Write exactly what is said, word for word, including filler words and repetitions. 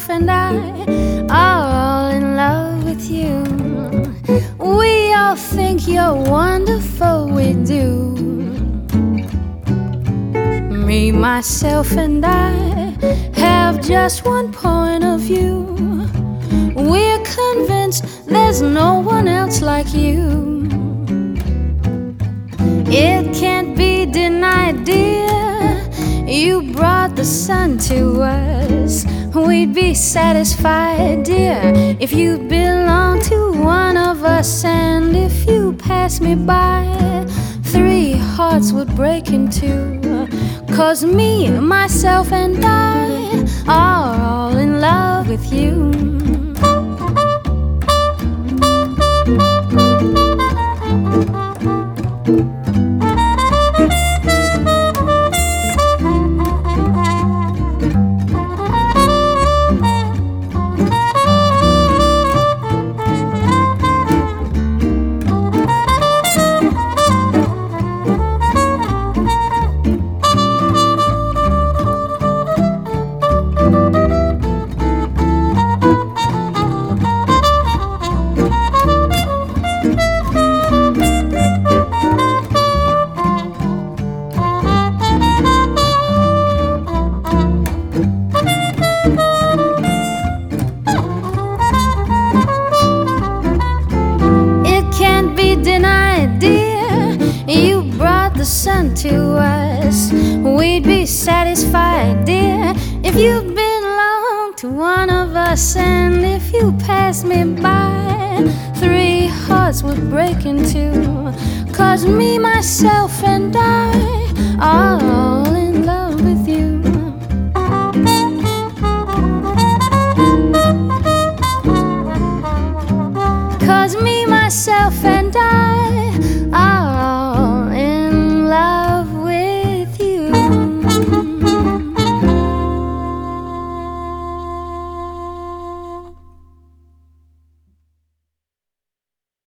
and I are all in love with you. We all think you're wonderful, we do. Me, myself, and I have just one point of view. We're convinced there's no one else like you. It can't be denied, dear, you brought the sun to us. We'd be satisfied, dear, if you belonged to one of us. And if you passed me by, three hearts would break in two. 'Cause me, myself, and I are all in love with you. You brought the sun to us. We'd be satisfied, dear, if you belonged to one of us. And if you passed me by, three hearts would break in two. 'Cause me, myself, and I are all in love with you. Cause me